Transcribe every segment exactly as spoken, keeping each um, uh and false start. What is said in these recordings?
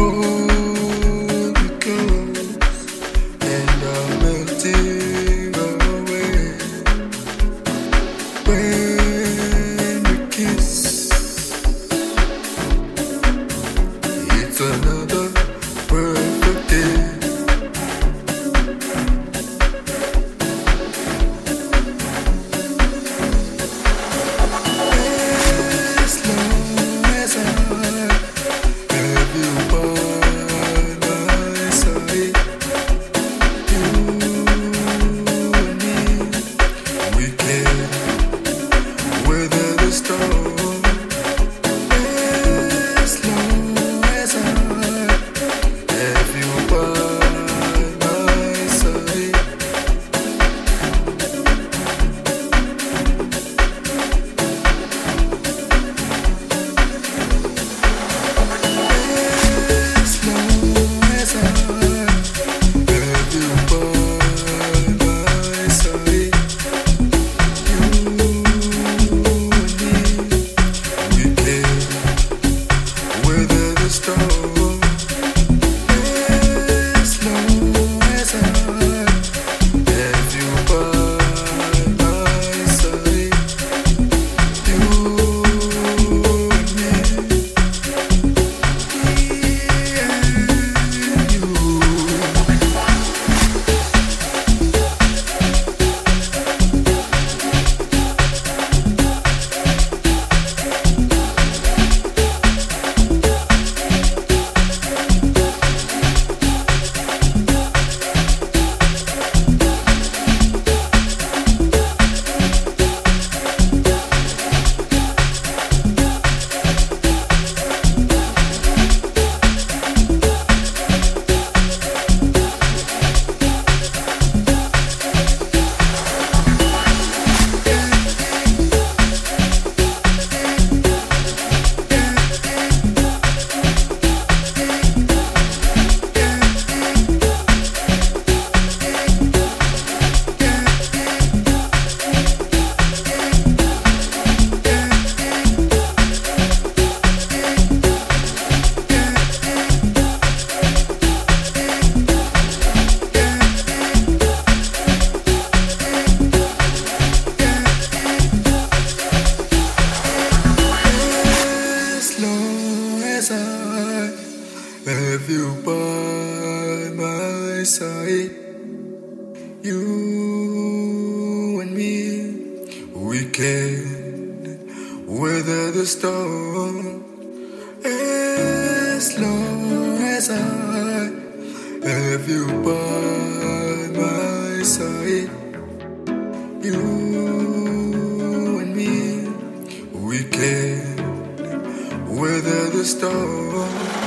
hold you close, and I'm melting away when we kiss. It's another perfect day. As long as I have you by my side, you and me, we can weather the storm. As long as I have you by my side, as long as I have you by my side, you and me, we can weather the storm. As long as I have you by my side, you and me, and you. As long as I have you by my side, you and me, we can weather the storm. As long as I have you by my side, you and me, we can weather the storm.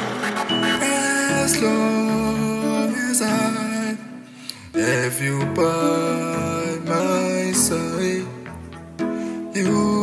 As long as I have you by my side, you